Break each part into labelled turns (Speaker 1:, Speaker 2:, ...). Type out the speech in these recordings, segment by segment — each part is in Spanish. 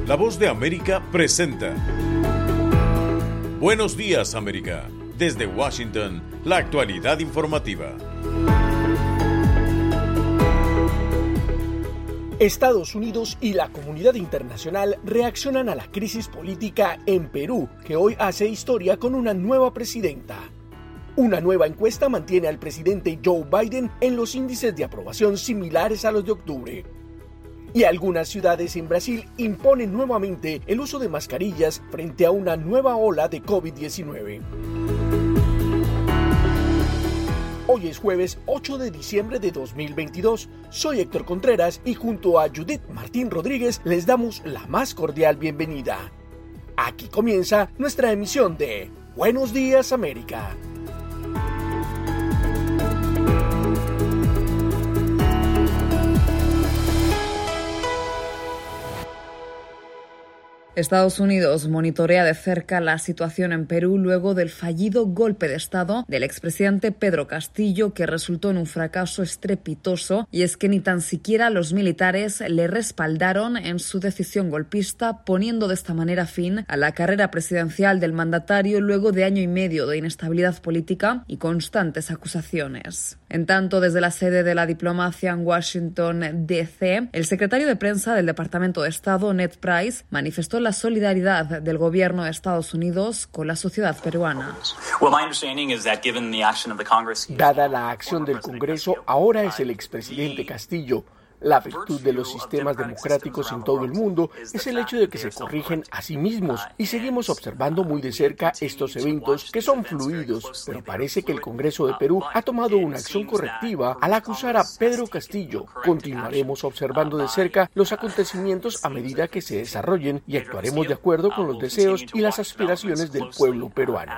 Speaker 1: La Voz de América presenta Buenos Días, América. Desde Washington, la actualidad informativa.
Speaker 2: Estados Unidos y la comunidad internacional reaccionan a la crisis política en Perú, que hoy hace historia con una nueva presidenta. Una nueva encuesta mantiene al presidente Joe Biden en los índices de aprobación similares a los de octubre. Y algunas ciudades en Brasil imponen nuevamente el uso de mascarillas frente a una nueva ola de COVID-19. Hoy es jueves 8 de diciembre de 2022. Soy Héctor Contreras y junto a Judith Martín Rodríguez les damos la más cordial bienvenida. Aquí comienza nuestra emisión de Buenos Días, América.
Speaker 3: Estados Unidos monitorea de cerca la situación en Perú luego del fallido golpe de Estado del expresidente Pedro Castillo, que resultó en un fracaso estrepitoso, y es que ni tan siquiera los militares le respaldaron en su decisión golpista, poniendo de esta manera fin a la carrera presidencial del mandatario luego de año y medio de inestabilidad política y constantes acusaciones. En tanto, desde la sede de la diplomacia en Washington, D.C., el secretario de prensa del Departamento de Estado, Ned Price, manifestó la solidaridad del gobierno de Estados Unidos con la sociedad peruana.
Speaker 2: Dada la acción del Congreso, ahora es el expresidente Castillo. La virtud de los sistemas democráticos en todo el mundo es el hecho de que se corrigen a sí mismos y seguimos observando muy de cerca estos eventos que son fluidos, pero parece que el Congreso de Perú ha tomado una acción correctiva al acusar a Pedro Castillo. Continuaremos observando de cerca los acontecimientos a medida que se desarrollen y actuaremos de acuerdo con los deseos y las aspiraciones del pueblo peruano.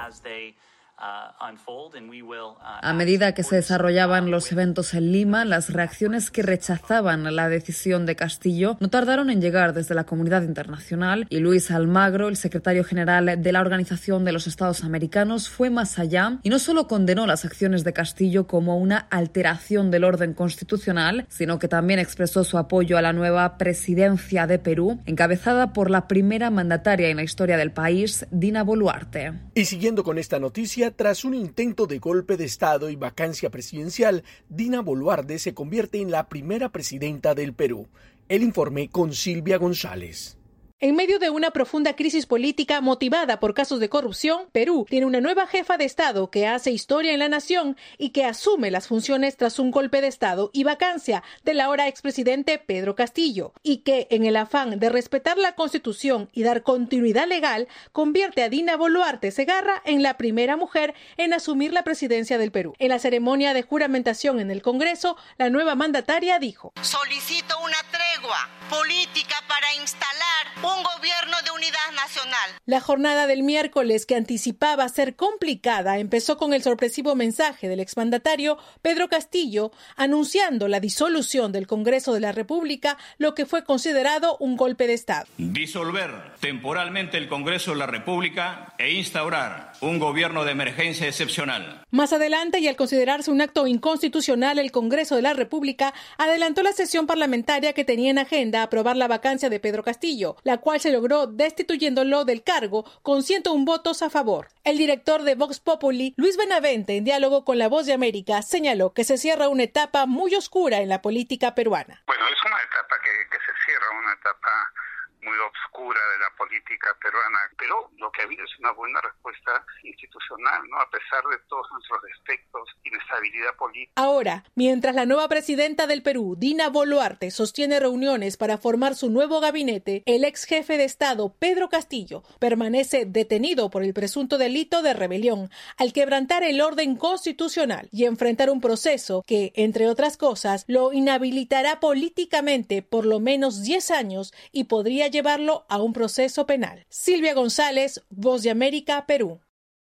Speaker 3: A medida que se desarrollaban los eventos en Lima, las reacciones que rechazaban la decisión de Castillo no tardaron en llegar desde la comunidad internacional, y Luis Almagro, el secretario general de la Organización de los Estados Americanos, fue más allá y no solo condenó las acciones de Castillo como una alteración del orden constitucional, sino que también expresó su apoyo a la nueva presidencia de Perú, encabezada por la primera mandataria en la historia del país, Dina Boluarte.
Speaker 2: Y siguiendo con esta noticia, tras un intento de golpe de Estado y vacancia presidencial, Dina Boluarte se convierte en la primera presidenta del Perú. El informe con Silvia González.
Speaker 4: En medio de una profunda crisis política motivada por casos de corrupción, Perú tiene una nueva jefa de Estado que hace historia en la nación y que asume las funciones tras un golpe de Estado y vacancia del ahora expresidente Pedro Castillo, y que, en el afán de respetar la Constitución y dar continuidad legal, convierte a Dina Boluarte Segarra en la primera mujer en asumir la presidencia del Perú. En la ceremonia de juramentación en el Congreso, la nueva mandataria dijo:
Speaker 5: "Solicito una tregua política para instalar un gobierno de unidad nacional".
Speaker 4: La jornada del miércoles, que anticipaba ser complicada, empezó con el sorpresivo mensaje del exmandatario Pedro Castillo anunciando la disolución del Congreso de la República, lo que fue considerado un golpe de Estado.
Speaker 6: Disolver temporalmente el Congreso de la República e instaurar un gobierno de emergencia excepcional.
Speaker 4: Más adelante, y al considerarse un acto inconstitucional, el Congreso de la República adelantó la sesión parlamentaria que tenía en agenda aprobar la vacancia de Pedro Castillo, la cual se logró destituyéndolo del cargo con 101 votos a favor. El director de Vox Populi, Luis Benavente, en diálogo con La Voz de América, señaló que se cierra una etapa muy oscura en la política peruana.
Speaker 7: Bueno, es una etapa que se cierra, una etapa muy oscura de la política peruana, pero lo que ha habido es una buena respuesta institucional, ¿no? A pesar de todos nuestros defectos, inestabilidad política.
Speaker 4: Ahora, mientras la nueva presidenta del Perú, Dina Boluarte, sostiene reuniones para formar su nuevo gabinete, el ex jefe de Estado, Pedro Castillo, permanece detenido por el presunto delito de rebelión al quebrantar el orden constitucional y enfrentar un proceso que, entre otras cosas, lo inhabilitará políticamente por lo menos 10 años y podría llevarlo a un proceso penal. Silvia González, Voz de América, Perú.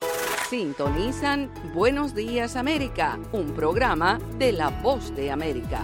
Speaker 8: Sintonizan Buenos Días América, un programa de La Voz de América.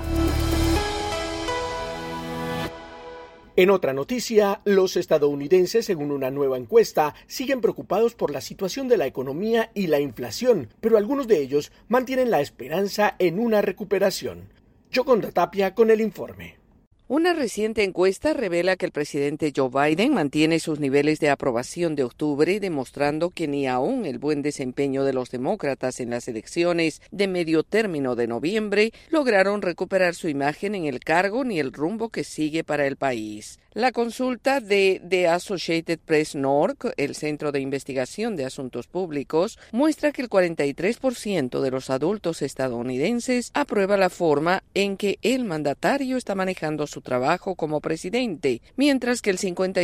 Speaker 2: En otra noticia, los estadounidenses, según una nueva encuesta, siguen preocupados por la situación de la economía y la inflación, pero algunos de ellos mantienen la esperanza en una recuperación. Yoconda Tapia con el informe.
Speaker 8: Una reciente encuesta revela que el presidente Joe Biden mantiene sus niveles de aprobación de octubre, demostrando que ni aún el buen desempeño de los demócratas en las elecciones de medio término de noviembre lograron recuperar su imagen en el cargo ni el rumbo que sigue para el país. La consulta de The Associated Press NORC, el Centro de Investigación de Asuntos Públicos, muestra que el 43% de los adultos estadounidenses aprueba la forma en que el mandatario está manejando su trabajo como presidente, mientras que el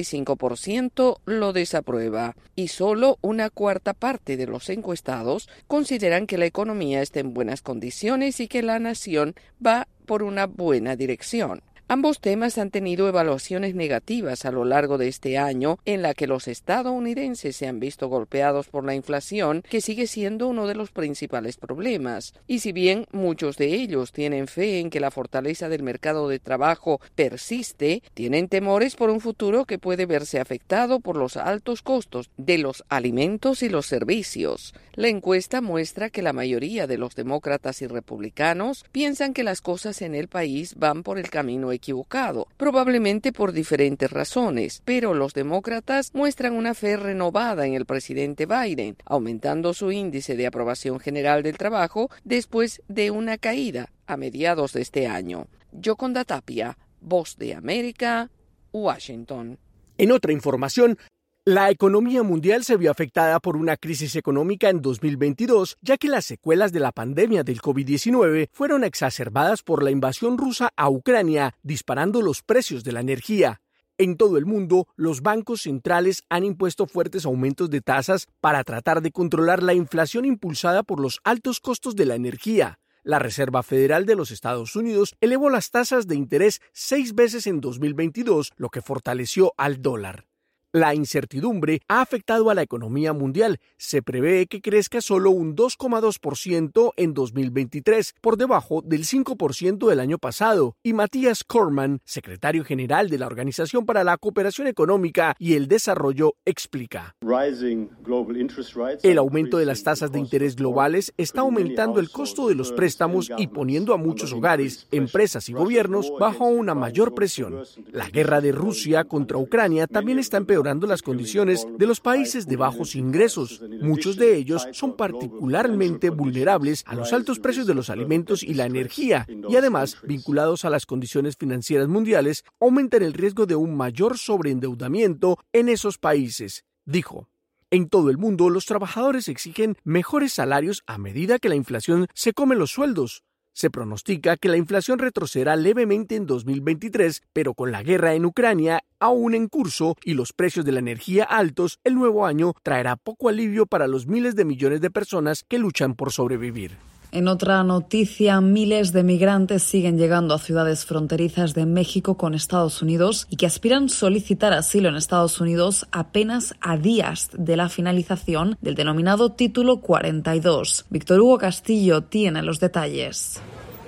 Speaker 8: 55% lo desaprueba. Y solo una cuarta parte de los encuestados consideran que la economía está en buenas condiciones y que la nación va por una buena dirección. Ambos temas han tenido evaluaciones negativas a lo largo de este año, en la que los estadounidenses se han visto golpeados por la inflación, que sigue siendo uno de los principales problemas. Y si bien muchos de ellos tienen fe en que la fortaleza del mercado de trabajo persiste, tienen temores por un futuro que puede verse afectado por los altos costos de los alimentos y los servicios. La encuesta muestra que la mayoría de los demócratas y republicanos piensan que las cosas en el país van por el camino equivocado, probablemente por diferentes razones, pero los demócratas muestran una fe renovada en el presidente Biden, aumentando su índice de aprobación general del trabajo después de una caída a mediados de este año. Yoconda Tapia, Voz de América, Washington.
Speaker 2: En otra información, la economía mundial se vio afectada por una crisis económica en 2022, ya que las secuelas de la pandemia del COVID-19 fueron exacerbadas por la invasión rusa a Ucrania, disparando los precios de la energía. En todo el mundo, los bancos centrales han impuesto fuertes aumentos de tasas para tratar de controlar la inflación impulsada por los altos costos de la energía. La Reserva Federal de los Estados Unidos elevó las tasas de interés 6 veces en 2022, lo que fortaleció al dólar. La incertidumbre ha afectado a la economía mundial. Se prevé que crezca solo un 2,2% en 2023, por debajo del 5% del año pasado. Y Matthias Cormann, secretario general de la Organización para la Cooperación Económica y el Desarrollo, explica: el aumento de las tasas de interés globales está aumentando el costo de los préstamos y poniendo a muchos hogares, empresas y gobiernos bajo una mayor presión. La guerra de Rusia contra Ucrania también está empeorando las condiciones de los países de bajos ingresos. Muchos de ellos son particularmente vulnerables a los altos precios de los alimentos y la energía, y además, vinculados a las condiciones financieras mundiales, aumentan el riesgo de un mayor sobreendeudamiento en esos países, dijo. En todo el mundo, los trabajadores exigen mejores salarios a medida que la inflación se come los sueldos. Se pronostica que la inflación retrocederá levemente en 2023, pero con la guerra en Ucrania aún en curso y los precios de la energía altos, el nuevo año traerá poco alivio para los miles de millones de personas que luchan por sobrevivir.
Speaker 3: En otra noticia, miles de migrantes siguen llegando a ciudades fronterizas de México con Estados Unidos y que aspiran solicitar asilo en Estados Unidos apenas a días de la finalización del denominado Título 42. Víctor Hugo Castillo tiene los detalles.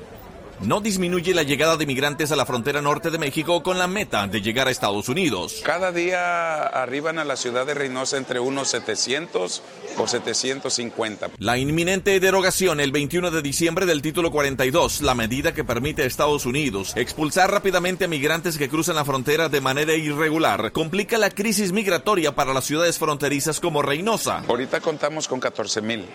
Speaker 9: No disminuye la llegada de migrantes a la frontera norte de México con la meta de llegar a Estados Unidos.
Speaker 10: Cada día arriban a la ciudad de Reynosa entre unos 700 o 750.
Speaker 9: La inminente derogación el 21 de diciembre del Título 42, la medida que permite a Estados Unidos expulsar rápidamente a migrantes que cruzan la frontera de manera irregular, complica la crisis migratoria para las ciudades fronterizas como Reynosa.
Speaker 10: Ahorita contamos con 14,000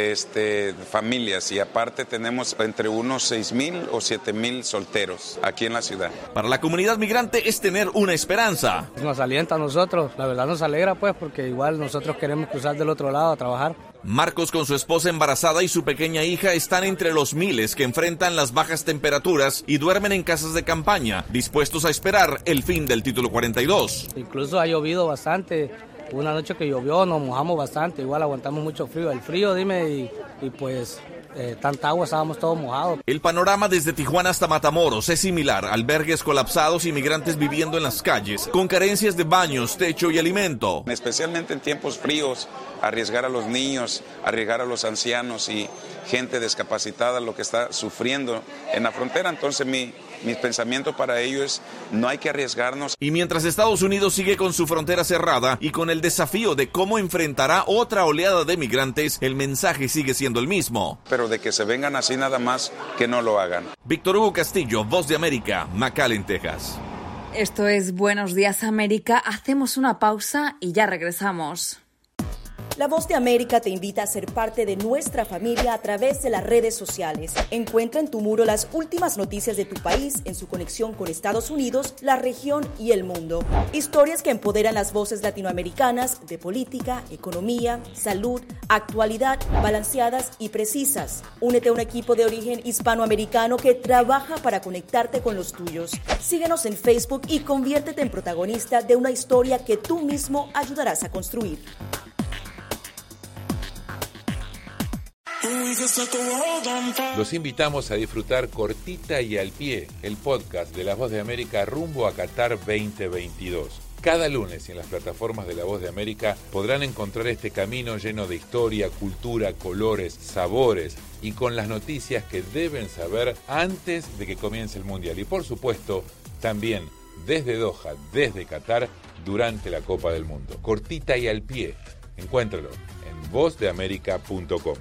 Speaker 10: familias y aparte tenemos entre unos 6,000 o 7,000 solteros aquí en la ciudad.
Speaker 9: Para la comunidad migrante es tener una esperanza.
Speaker 11: Nos alienta a nosotros, la verdad nos alegra pues porque igual nosotros queremos cruzar del otro lado a trabajar.
Speaker 9: Marcos con su esposa embarazada y su pequeña hija están entre los miles que enfrentan las bajas temperaturas y duermen en casas de campaña, dispuestos a esperar el fin del Título 42.
Speaker 11: Incluso ha llovido bastante. Una noche que llovió, nos mojamos bastante, igual aguantamos mucho frío. El frío, y pues tanta agua, estábamos todos mojados.
Speaker 9: El panorama desde Tijuana hasta Matamoros es similar: albergues colapsados y migrantes viviendo en las calles, con carencias de baños, techo y alimento.
Speaker 10: Especialmente en tiempos fríos, arriesgar a los niños, arriesgar a los ancianos y gente discapacitada, lo que está sufriendo en la frontera. Entonces Mi pensamiento para ello es, no hay que arriesgarnos.
Speaker 9: Y mientras Estados Unidos sigue con su frontera cerrada y con el desafío de cómo enfrentará otra oleada de migrantes, el mensaje sigue siendo el mismo.
Speaker 10: Pero de que se vengan así nada más, que no lo hagan.
Speaker 9: Víctor Hugo Castillo, Voz de América, McAllen, Texas.
Speaker 3: Esto es Buenos Días América. Hacemos una pausa y ya regresamos.
Speaker 12: La Voz de América te invita a ser parte de nuestra familia a través de las redes sociales. Encuentra en tu muro las últimas noticias de tu país en su conexión con Estados Unidos, la región y el mundo. Historias que empoderan las voces latinoamericanas de política, economía, salud, actualidad, balanceadas y precisas. Únete a un equipo de origen hispanoamericano que trabaja para conectarte con los tuyos. Síguenos en Facebook y conviértete en protagonista de una historia que tú mismo ayudarás a construir.
Speaker 13: Los invitamos a disfrutar Cortita y al Pie, el podcast de La Voz de América rumbo a Qatar 2022. Cada lunes en las plataformas de La Voz de América podrán encontrar este camino lleno de historia, cultura, colores, sabores y con las noticias que deben saber antes de que comience el Mundial. Y por supuesto, también desde Doha, desde Qatar, durante la Copa del Mundo. Cortita y al Pie. Encuéntralo en vozdeamerica.com.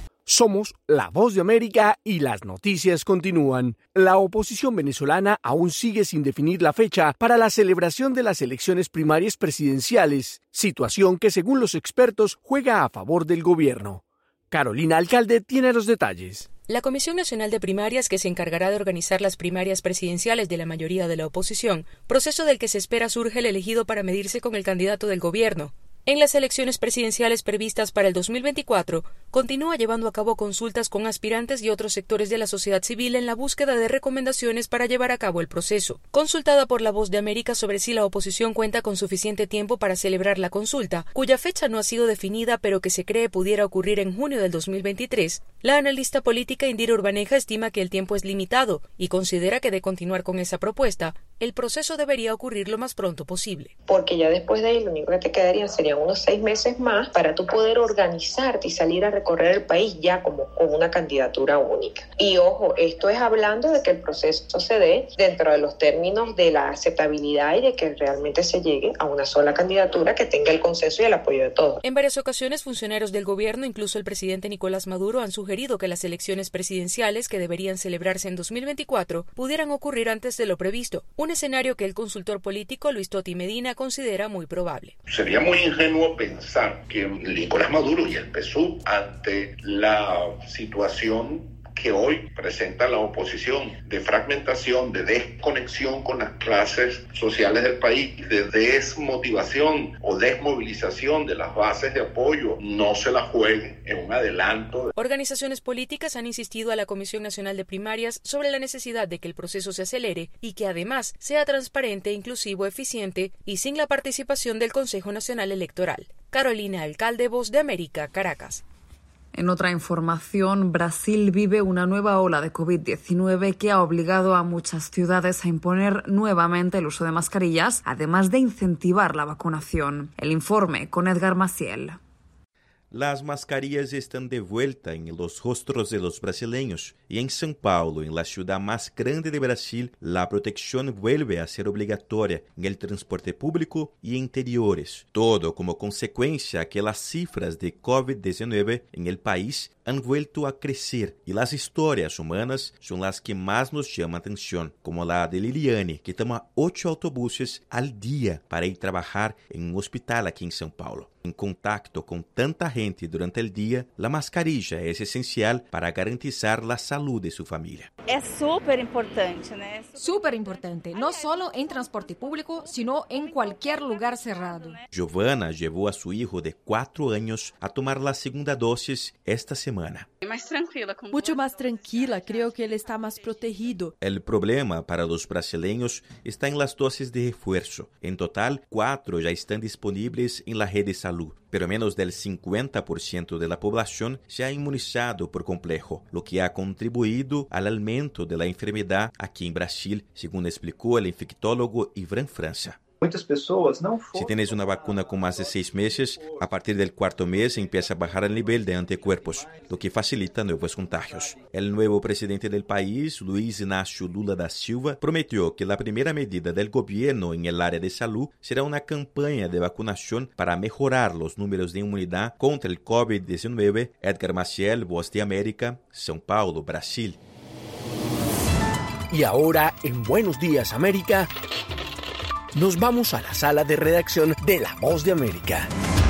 Speaker 2: Somos La Voz de América y las noticias continúan. La oposición venezolana aún sigue sin definir la fecha para la celebración de las elecciones primarias presidenciales, situación que según los expertos juega a favor del gobierno. Carolina Alcalde tiene los detalles.
Speaker 14: La Comisión Nacional de Primarias, que se encargará de organizar las primarias presidenciales de la mayoría de la oposición, proceso del que se espera surge el elegido para medirse con el candidato del gobierno. En las elecciones presidenciales previstas para el 2024, continúa llevando a cabo consultas con aspirantes y otros sectores de la sociedad civil en la búsqueda de recomendaciones para llevar a cabo el proceso. Consultada por La Voz de América sobre si la oposición cuenta con suficiente tiempo para celebrar la consulta, cuya fecha no ha sido definida pero que se cree pudiera ocurrir en junio del 2023, la analista política Indira Urbaneja estima que el tiempo es limitado y considera que de continuar con esa propuesta, el proceso debería ocurrir lo más pronto posible.
Speaker 15: Porque ya después de ahí lo único que te quedaría serían unos 6 meses más para tú poder organizarte y salir a recorrer el país ya como con una candidatura única. Y ojo, esto es hablando de que el proceso se dé dentro de los términos de la aceptabilidad y de que realmente se llegue a una sola candidatura que tenga el consenso y el apoyo de todos.
Speaker 14: En varias ocasiones, funcionarios del gobierno, incluso el presidente Nicolás Maduro, han sugerido que las elecciones presidenciales que deberían celebrarse en 2024 pudieran ocurrir antes de lo previsto, un escenario que el consultor político Luis Toti Medina considera muy probable.
Speaker 16: Sería muy ingenuo pensar que Nicolás Maduro y el PSUV, ante la situación que hoy presenta la oposición de fragmentación, de desconexión con las clases sociales del país, de desmotivación o desmovilización de las bases de apoyo, no se la jueguen en un adelanto.
Speaker 14: Organizaciones políticas han insistido a la Comisión Nacional de Primarias sobre la necesidad de que el proceso se acelere y que además sea transparente, inclusivo, eficiente y sin la participación del Consejo Nacional Electoral. Carolina Alcalde, Voz de América, Caracas.
Speaker 3: En otra información, Brasil vive una nueva ola de COVID-19 que ha obligado a muchas ciudades a imponer nuevamente el uso de mascarillas, además de incentivar la vacunación. El informe con Edgar Maciel.
Speaker 17: Las mascarillas están de vuelta en los rostros de los brasileños y en São Paulo, en la ciudad más grande de Brasil, la protección vuelve a ser obligatoria en el transporte público y interiores. Todo como consecuencia que las cifras de COVID-19 en el país han vuelto a crecer y las historias humanas son las que más nos llaman atención, como la de Liliane, que toma 8 autobuses al día para ir a trabajar en un hospital aquí en São Paulo. En contacto con tanta gente durante el día, la mascarilla es esencial para garantizar la salud de su familia.
Speaker 18: Es súper importante, ¿no?
Speaker 19: Súper importante, no solo en transporte público, sino en cualquier lugar cerrado.
Speaker 17: Giovanna llevó a su hijo de 4 años a tomar la segunda dosis esta semana.
Speaker 20: Mucho más tranquila, creo que él está más protegido.
Speaker 17: El problema para los brasileños está en las dosis de refuerzo. En total, 4 ya están disponibles en la red de salud, pero menos del 50% de la población se ha inmunizado por completo, lo que ha contribuido al aumento de la enfermedad aquí en Brasil, según explicó el infectólogo Iván França. Si tienes una vacuna con más de 6 meses, a partir del cuarto mes empieza a bajar el nivel de anticuerpos, lo que facilita nuevos contagios. El nuevo presidente del país, Luiz Inácio Lula da Silva, prometió que la primera medida del gobierno en el área de salud será una campaña de vacunación para mejorar los números de inmunidad contra el COVID-19. Edgar Maciel, Voz de América, São Paulo, Brasil.
Speaker 2: Y ahora, en Buenos Días América, nos vamos a la sala de redacción de La Voz de América.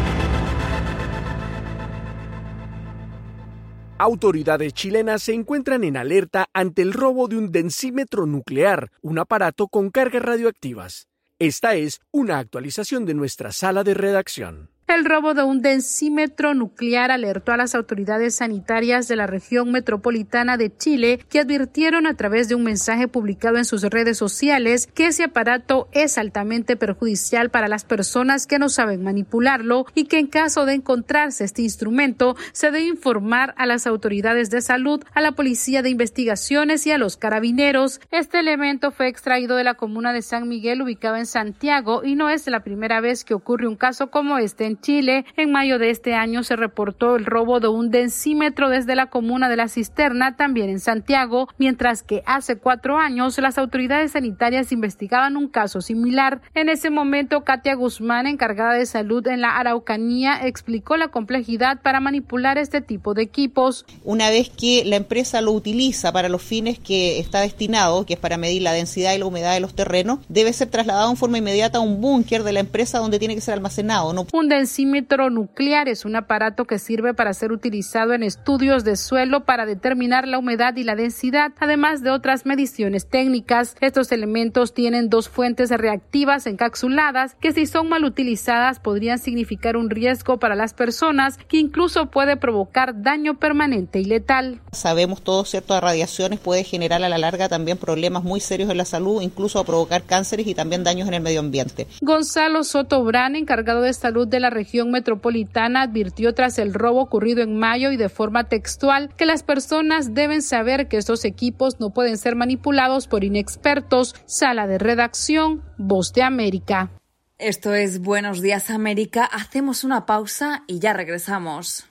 Speaker 2: Autoridades chilenas se encuentran en alerta ante el robo de un densímetro nuclear, un aparato con cargas radioactivas. Esta es una actualización de nuestra sala de redacción.
Speaker 21: El robo de un densímetro nuclear alertó a las autoridades sanitarias de la región metropolitana de Chile, que advirtieron a través de un mensaje publicado en sus redes sociales que ese aparato es altamente perjudicial para las personas que no saben manipularlo y que en caso de encontrarse este instrumento se debe informar a las autoridades de salud, a la Policía de Investigaciones y a los carabineros. Este elemento fue extraído de la comuna de San Miguel, ubicado en Santiago, y no es la primera vez que ocurre un caso como este en Chile. En mayo de este año se reportó el robo de un densímetro desde la comuna de La Cisterna, también en Santiago, mientras que hace 4 años las autoridades sanitarias investigaban un caso similar. En ese momento, Katia Guzmán, encargada de salud en la Araucanía, explicó la complejidad para manipular este tipo de equipos.
Speaker 22: Una vez que la empresa lo utiliza para los fines que está destinado, que es para medir la densidad y la humedad de los terrenos, debe ser trasladado en forma inmediata a un búnker de la empresa donde tiene que ser almacenado.
Speaker 21: Un densímetro nuclear es un aparato que sirve para ser utilizado en estudios de suelo para determinar la humedad y la densidad, además de otras mediciones técnicas. Estos elementos tienen 2 fuentes reactivas encapsuladas que, si son mal utilizadas, podrían significar un riesgo para las personas, que incluso puede provocar daño permanente y letal.
Speaker 22: Sabemos todos, ¿cierto?, de radiaciones puede generar a la larga también problemas muy serios en la salud, incluso a provocar cánceres y también daños en el medio ambiente.
Speaker 21: Gonzalo Soto Brán, encargado de salud de la región metropolitana, advirtió tras el robo ocurrido en mayo y de forma textual que las personas deben saber que estos equipos no pueden ser manipulados por inexpertos. Sala de redacción, Voz de América.
Speaker 3: Esto es Buenos Días América. Hacemos una pausa y ya regresamos.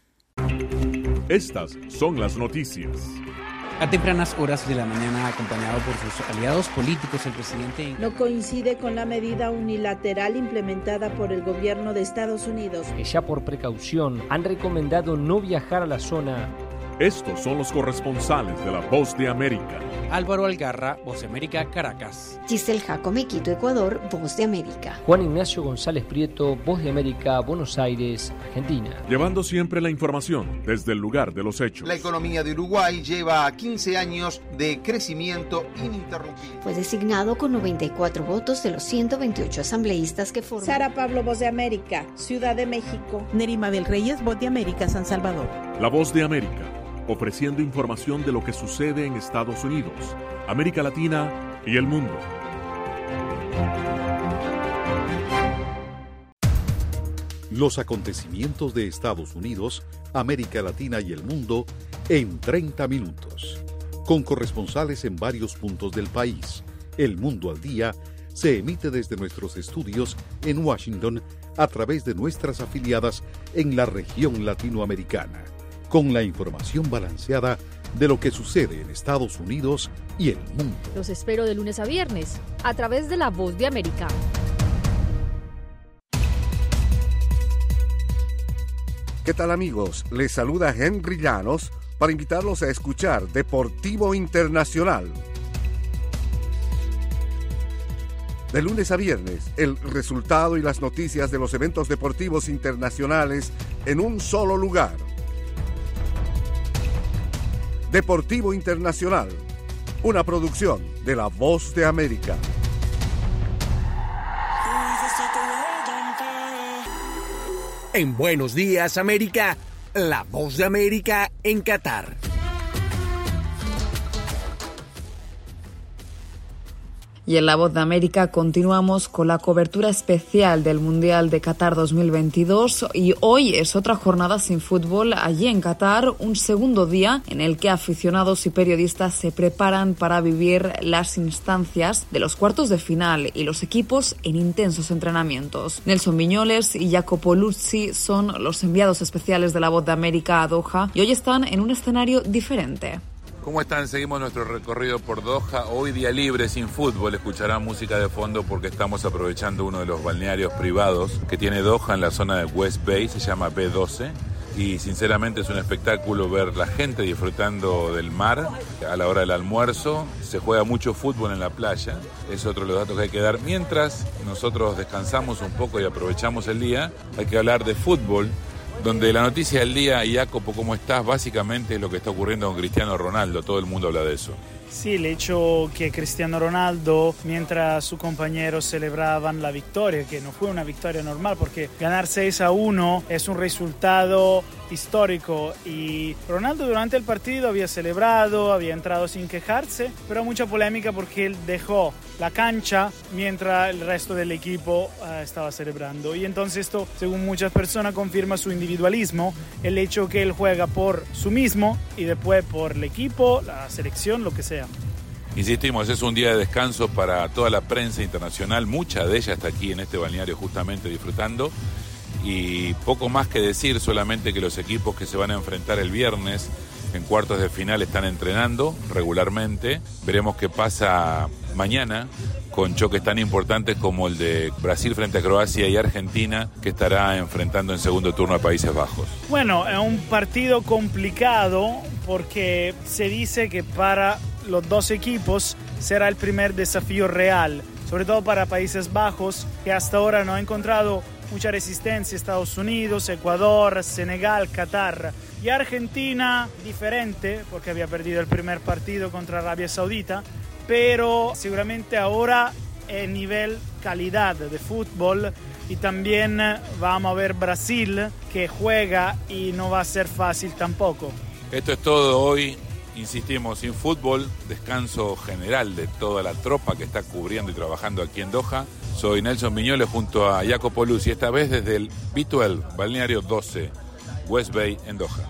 Speaker 23: Estas son las noticias.
Speaker 24: A tempranas horas de la mañana, acompañado por sus aliados políticos, el presidente
Speaker 25: no coincide con la medida unilateral implementada por el gobierno de Estados Unidos,
Speaker 26: que ya por precaución han recomendado no viajar a la zona.
Speaker 23: Estos son los corresponsales de La Voz de América.
Speaker 24: Álvaro Algarra, Voz de América, Caracas.
Speaker 27: Giselle Jacome, Quito, Ecuador, Voz de América.
Speaker 26: Juan Ignacio González Prieto, Voz de América, Buenos Aires, Argentina.
Speaker 23: Llevando siempre la información desde el lugar de los hechos.
Speaker 28: La economía de Uruguay lleva 15 años de crecimiento ininterrumpido.
Speaker 27: Fue designado con 94 votos de los 128 asambleístas que forman.
Speaker 25: Sara Pablo, Voz de América, Ciudad de México.
Speaker 29: Nerima del Reyes, Voz de América, San Salvador.
Speaker 23: La Voz de América, ofreciendo información de lo que sucede en Estados Unidos, América Latina y el mundo.
Speaker 30: Los acontecimientos de Estados Unidos, América Latina y el mundo en 30 minutos. Con corresponsales en varios puntos del país. El Mundo al Día se emite desde nuestros estudios en Washington a través de nuestras afiliadas en la región latinoamericana, con la información balanceada de lo que sucede en Estados Unidos y el mundo.
Speaker 31: Los espero de lunes a viernes, a través de La Voz de América.
Speaker 32: ¿Qué tal, amigos? Les saluda Henry Llanos para invitarlos a escuchar Deportivo Internacional. De lunes a viernes, el resultado y las noticias de los eventos deportivos internacionales en un solo lugar. Deportivo Internacional, una producción de La Voz de América.
Speaker 2: En Buenos Días América, La Voz de América en Qatar.
Speaker 3: Y en La Voz de América continuamos con la cobertura especial del Mundial de Qatar 2022 y hoy es otra jornada sin fútbol allí en Qatar, un segundo día en el que aficionados y periodistas se preparan para vivir las instancias de los cuartos de final y los equipos en intensos entrenamientos. Nelson Viñoles y Jacopo Luzzi son los enviados especiales de La Voz de América a Doha y hoy están en un escenario diferente.
Speaker 1: ¿Cómo están? Seguimos nuestro recorrido por Doha. Hoy día libre, sin fútbol. Escucharán música de fondo porque estamos aprovechando uno de los balnearios privados que tiene Doha en la zona de West Bay, se llama B12. Y sinceramente es un espectáculo ver la gente disfrutando del mar a la hora del almuerzo. Se juega mucho fútbol en la playa, es otro de los datos que hay que dar. Mientras nosotros descansamos un poco y aprovechamos el día, hay que hablar de fútbol, donde la noticia del día, Jacopo, ¿cómo estás? Básicamente es lo que está ocurriendo con Cristiano Ronaldo, todo el mundo habla de eso.
Speaker 4: Sí, el hecho que Cristiano Ronaldo, mientras sus compañeros celebraban la victoria, que no fue una victoria normal, porque ganar 6-1 es un resultado histórico y Ronaldo durante el partido había celebrado, había entrado sin quejarse, pero mucha polémica porque él dejó la cancha mientras el resto del equipo estaba celebrando. Y entonces esto, según muchas personas, confirma su individualismo, el hecho que él juega por su mismo y después por el equipo, la selección, lo que sea.
Speaker 1: Insistimos, es un día de descanso para toda la prensa internacional, mucha de ella está aquí en este balneario justamente disfrutando y poco más que decir, solamente que los equipos que se van a enfrentar el viernes en cuartos de final están entrenando regularmente. Veremos qué pasa mañana con choques tan importantes como el de Brasil frente a Croacia y Argentina, que estará enfrentando en segundo turno a Países Bajos.
Speaker 4: Bueno, es un partido complicado porque se dice que para los dos equipos será el primer desafío real, sobre todo para Países Bajos, que hasta ahora no ha encontrado mucha resistencia. Estados Unidos, Ecuador, Senegal, Qatar y Argentina, diferente, porque había perdido el primer partido contra Arabia Saudita, pero seguramente ahora el nivel calidad de fútbol y también vamos a ver Brasil que juega y no va a ser fácil tampoco.
Speaker 1: Esto es todo hoy. Insistimos, sin fútbol, descanso general de toda la tropa que está cubriendo y trabajando aquí en Doha. Soy Nelson Viñoles junto a Jacopo Luzzi, esta vez desde el B12, Balneario 12, West Bay en Doha.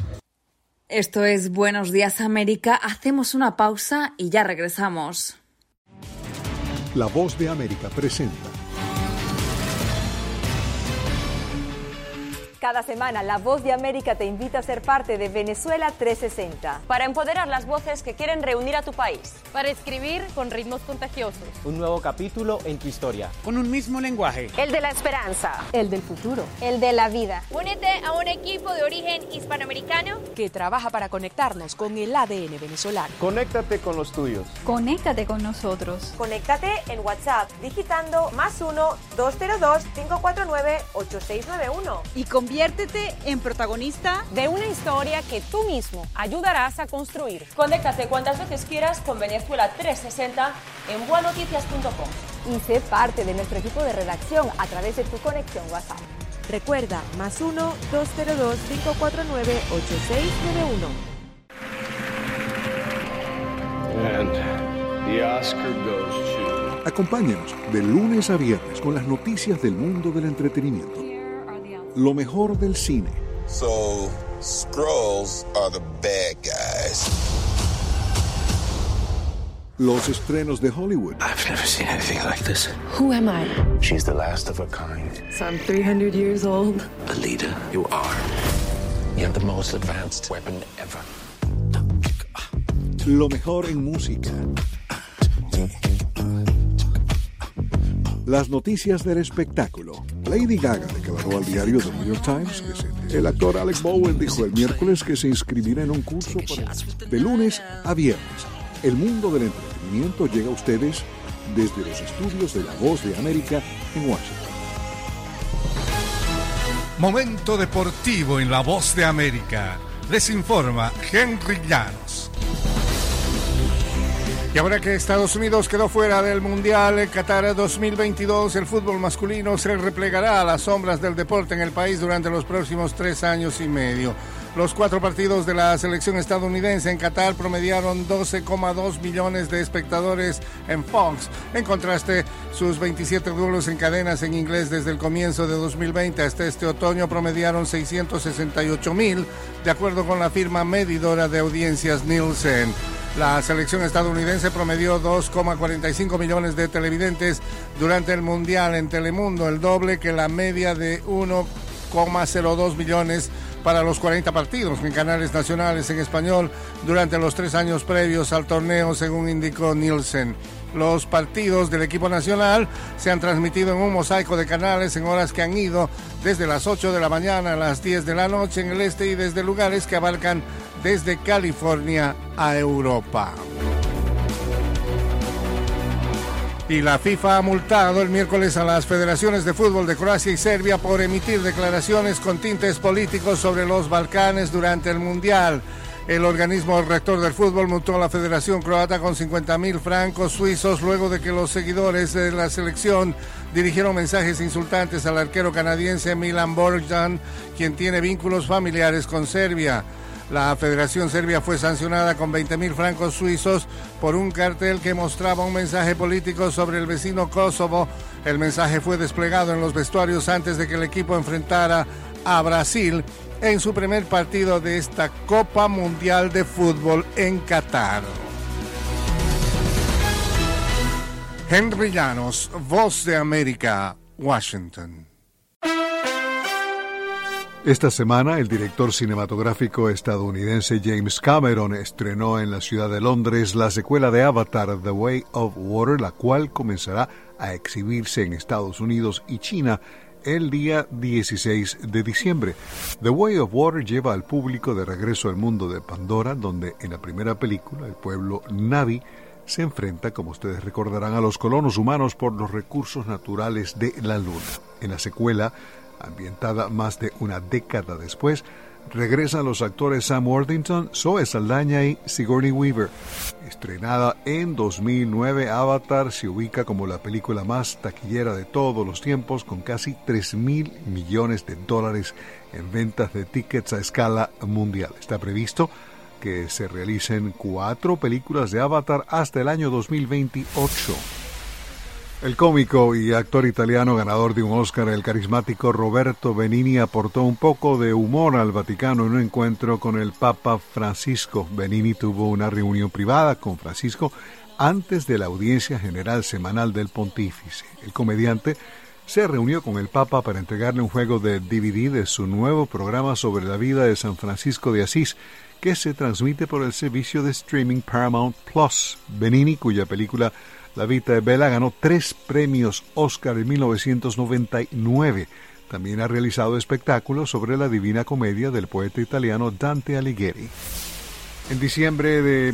Speaker 3: Esto es Buenos Días América, hacemos una pausa y ya regresamos.
Speaker 30: La Voz de América presenta.
Speaker 5: Cada semana, La Voz de América te invita a ser parte de Venezuela 360.
Speaker 6: Para empoderar las voces que quieren reunir a tu país.
Speaker 31: Para escribir con ritmos contagiosos.
Speaker 7: Un nuevo capítulo en tu historia.
Speaker 24: Con un mismo lenguaje.
Speaker 6: El de la esperanza.
Speaker 5: El del futuro.
Speaker 6: El de la vida.
Speaker 31: Únete a un equipo de origen hispanoamericano
Speaker 14: que trabaja para conectarnos con el ADN venezolano.
Speaker 7: Conéctate con los tuyos.
Speaker 5: Conéctate con nosotros.
Speaker 6: Conéctate en WhatsApp digitando +1-202-549-8691.
Speaker 5: Y conviértete en protagonista
Speaker 6: de una historia que tú mismo ayudarás a construir. Conéctate cuantas veces quieras con Venezuela 360 en buenoticias.com.
Speaker 5: Y sé parte de nuestro equipo de redacción a través de tu conexión WhatsApp.
Speaker 6: Recuerda, +1-202-549-8691.
Speaker 8: And the Oscar goes to...
Speaker 30: Acompáñanos de lunes a viernes con las noticias del mundo del entretenimiento. Lo mejor del cine.
Speaker 9: So, Skrulls are the bad guys.
Speaker 30: Los estrenos de Hollywood.
Speaker 8: I've never seen anything like this.
Speaker 31: Who am I?
Speaker 8: She's the last of her kind.
Speaker 31: So I'm 300 years old.
Speaker 8: A leader, you are. You have the most advanced weapon ever.
Speaker 30: Lo mejor en música. Las noticias del espectáculo. Lady Gaga declaró al diario The New York Times que el actor Alec Bowen dijo el miércoles que se inscribirá en un curso de lunes a viernes. El mundo del entretenimiento llega a ustedes desde los estudios de La Voz de América en Washington.
Speaker 10: Momento deportivo en La Voz de América. Les informa Henry Llanos. Y ahora que Estados Unidos quedó fuera del Mundial Qatar 2022, el fútbol masculino se replegará a las sombras del deporte en el país durante los próximos 3 años y medio.
Speaker 32: Los 4 partidos de la selección estadounidense en Qatar promediaron 12,2 millones de espectadores en Fox. En contraste, sus 27 duelos en cadenas en inglés desde el comienzo de 2020 hasta este otoño promediaron 668,000, de acuerdo con la firma medidora de audiencias Nielsen. La selección estadounidense promedió 2,45 millones de televidentes durante el Mundial en Telemundo, el doble que la media de 1,02 millones para los 40 partidos en canales nacionales en español durante los 3 años previos al torneo, según indicó Nielsen. Los partidos del equipo nacional se han transmitido en un mosaico de canales en horas que han ido desde las 8 de la mañana a las 10 de la noche en el este y desde lugares que abarcan desde California a Europa. Y la FIFA ha multado el miércoles a las federaciones de fútbol de Croacia y Serbia por emitir declaraciones con tintes políticos sobre los Balcanes durante el Mundial. El organismo rector del fútbol multó a la Federación Croata con 50.000 francos suizos luego de que los seguidores de la selección dirigieron mensajes insultantes al arquero canadiense Milan Borjan, quien tiene vínculos familiares con Serbia. La Federación Serbia fue sancionada con 20.000 francos suizos por un cartel que mostraba un mensaje político sobre el vecino Kosovo. El mensaje fue desplegado en los vestuarios antes de que el equipo enfrentara a Brasil en su primer partido de esta Copa Mundial de Fútbol en Qatar. Henry Llanos, Voz de América, Washington.
Speaker 10: Esta semana, el director cinematográfico estadounidense James Cameron estrenó en la ciudad de Londres la secuela de Avatar, The Way of Water, la cual comenzará a exhibirse en Estados Unidos y China el día 16 de diciembre. The Way of Water lleva al público de regreso al mundo de Pandora, donde en la primera película el pueblo Na'vi se enfrenta, como ustedes recordarán, a los colonos humanos por los recursos naturales de la Luna. En la secuela, ambientada más de una década después, regresan los actores Sam Worthington, Zoe Saldaña y Sigourney Weaver. Estrenada en 2009, Avatar se ubica como la película más taquillera de todos los tiempos, con casi $3,000 millones en ventas de tickets a escala mundial. Está previsto que se realicen 4 películas de Avatar hasta el año 2028. El cómico y actor italiano ganador de un Oscar, el carismático Roberto Benigni, aportó un poco de humor al Vaticano en un encuentro con el Papa Francisco. Benigni tuvo una reunión privada con Francisco antes de la audiencia general semanal del pontífice. El comediante se reunió con el Papa para entregarle un juego de DVD de su nuevo programa sobre la vida de San Francisco de Asís, que se transmite por el servicio de streaming Paramount Plus. Benigni, cuya película La Vita è Bella ganó 3 premios Oscar en 1999. También ha realizado espectáculos sobre la Divina Comedia del poeta italiano Dante Alighieri. En diciembre de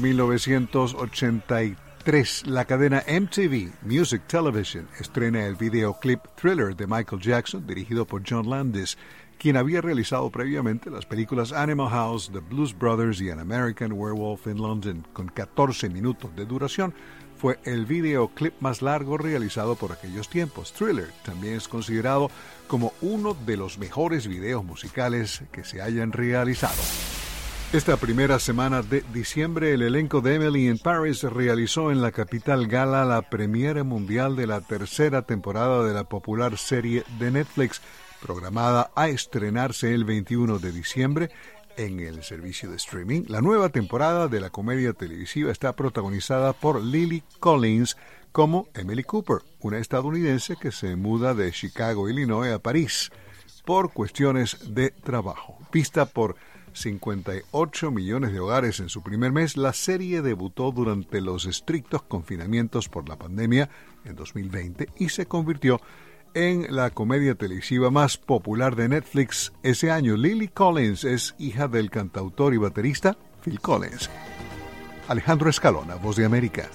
Speaker 10: 1983, la cadena MTV Music Television estrena el videoclip Thriller de Michael Jackson, dirigido por John Landis, quien había realizado previamente las películas Animal House, The Blues Brothers y An American Werewolf in London. Con 14 minutos de duración, fue el videoclip más largo realizado por aquellos tiempos. Thriller también es considerado como uno de los mejores videos musicales que se hayan realizado. Esta primera semana de diciembre, el elenco de Emily in Paris realizó en la capital gala la premiere mundial de la 3ª temporada de la popular serie de Netflix, programada a estrenarse el 21 de diciembre en el servicio de streaming. La nueva temporada de la comedia televisiva está protagonizada por Lily Collins como Emily Cooper, una estadounidense que se muda de Chicago, Illinois, a París por cuestiones de trabajo. Vista por 58 millones de hogares en su primer mes, la serie debutó durante los estrictos confinamientos por la pandemia en 2020 y se convirtió en la comedia televisiva más popular de Netflix ese año. Lily Collins es hija del cantautor y baterista Phil Collins. Alejandro Escalona, Voz de América.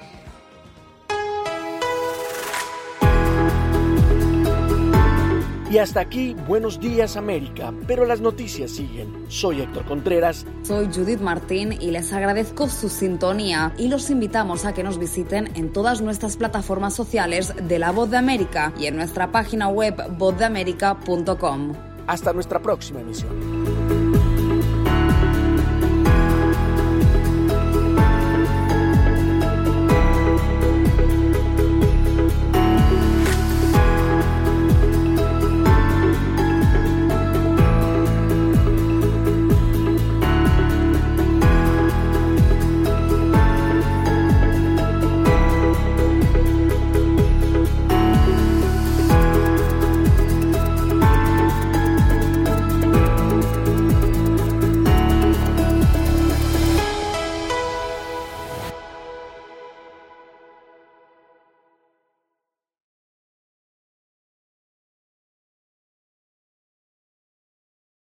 Speaker 2: Y hasta aquí, Buenos Días América, pero las noticias siguen. Soy Héctor Contreras.
Speaker 3: Soy Judith Martín y les agradezco su sintonía y los invitamos a que nos visiten en todas nuestras plataformas sociales de La Voz de América y en nuestra página web vozdeamerica.com.
Speaker 2: Hasta nuestra próxima emisión.